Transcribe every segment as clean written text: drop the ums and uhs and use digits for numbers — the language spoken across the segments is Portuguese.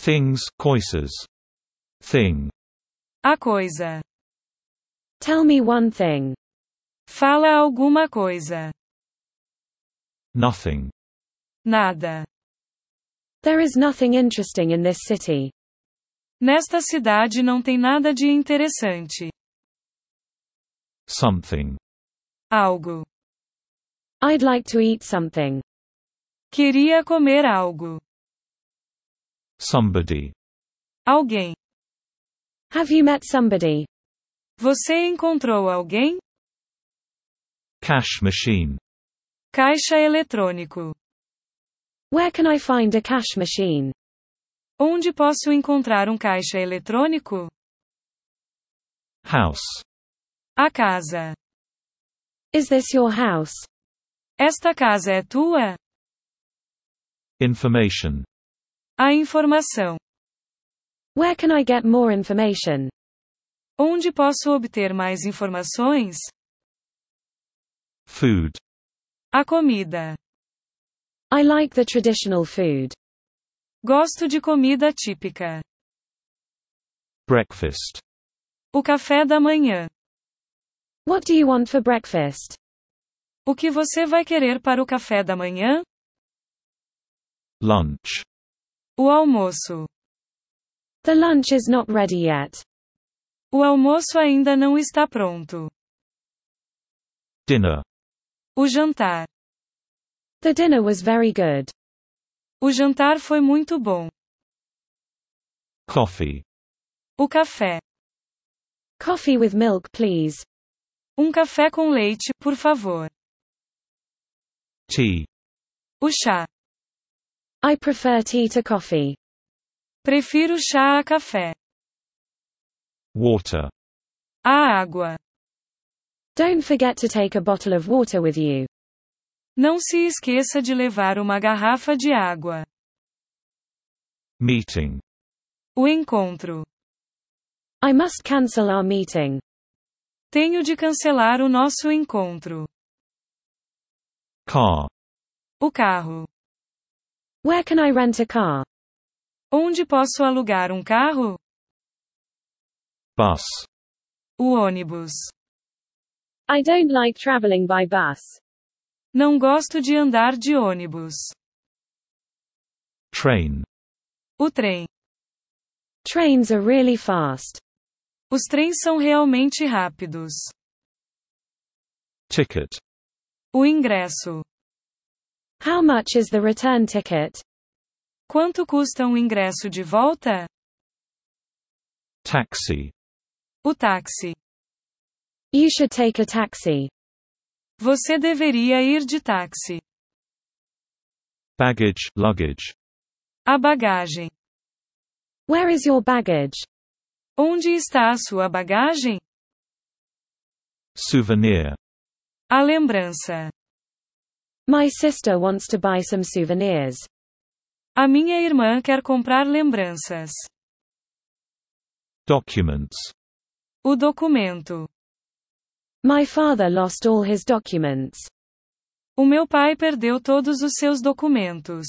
Things, coisas. Thing. A coisa. Tell me one thing. Fala alguma coisa. Nothing. Nada. There is nothing interesting in this city. Nesta cidade não tem nada de interessante. Something. Algo. I'd like to eat something. Queria comer algo. Somebody. Alguém. Have you met somebody? Você encontrou alguém? Cash machine. Caixa eletrônico. Where can I find a cash machine? Onde posso encontrar um caixa eletrônico? House. A casa. Is this your house? Esta casa é tua? Information. A informação. Where can I get more information? Onde posso obter mais informações? Food. A comida. I like the traditional food. Gosto de comida típica. Breakfast. O café da manhã. What do you want for breakfast? O que você vai querer para o café da manhã? Lunch. O almoço. The lunch is not ready yet. O almoço ainda não está pronto. Dinner. O jantar. The dinner was very good. O jantar foi muito bom. Coffee. O café. Coffee with milk, please. Café com leite, por favor. Tea. O chá. I prefer tea to coffee. Prefiro chá a café. Water. A água. Don't forget to take a bottle of water with you. Não se esqueça de levar uma garrafa de água. Meeting. O encontro. I must cancel our meeting. Tenho de cancelar o nosso encontro. Car. O carro. Where can I rent a car? Onde posso alugar um carro? Bus. O ônibus. I don't like traveling by bus. Não gosto de andar de ônibus. Train. O trem. Trains are really fast. Os trens são realmente rápidos. Ticket. O ingresso. How much is the return ticket? Quanto custa um ingresso de volta? Taxi. O táxi. You should take a taxi. Você deveria ir de táxi. Baggage, luggage. A bagagem. Where is your baggage? Onde está a sua bagagem? Souvenir. A lembrança. My sister wants to buy some souvenirs. A minha irmã quer comprar lembranças. Documents. O documento. My father lost all his documents. O meu pai perdeu todos os seus documentos.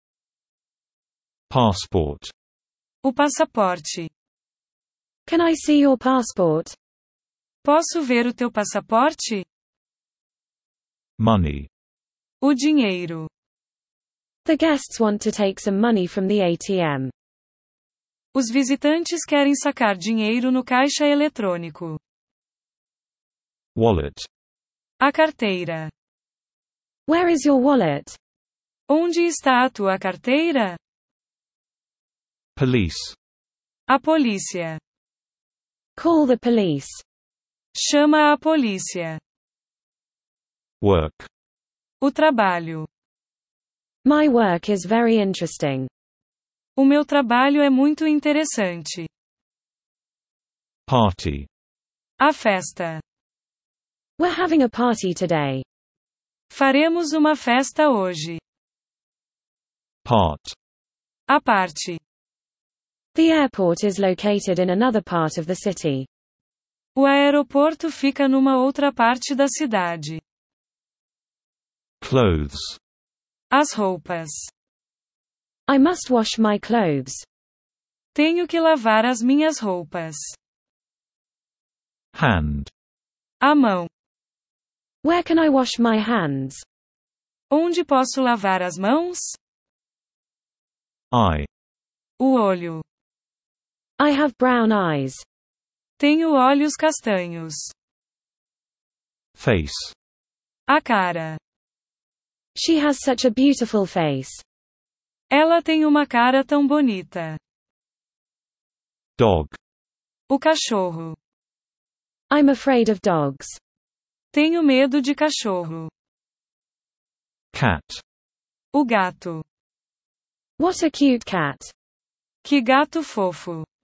Passport. O passaporte. Can I see your passport? Posso ver o teu passaporte? Money. O dinheiro. The guests want to take some money from the ATM. Os visitantes querem sacar dinheiro no caixa eletrônico. Wallet. A carteira. Where is your wallet? Onde está a tua carteira? Police. A polícia. Call the police. Chama a polícia. Work. O trabalho. My work is very interesting. O meu trabalho é muito interessante. Party. A festa. We're having a party today. Faremos uma festa hoje. Part. A parte. The airport is located in another part of the city. O aeroporto fica numa outra parte da cidade. Clothes. As roupas. I must wash my clothes. Tenho que lavar as minhas roupas. Hand. A mão. Where can I wash my hands? Onde posso lavar as mãos? Eye. O olho. I have brown eyes. Tenho olhos castanhos. Face. A cara. She has such a beautiful face. Ela tem uma cara tão bonita. Dog. O cachorro. I'm afraid of dogs. Tenho medo de cachorro. Cat. O gato. What a cute cat. Que gato fofo.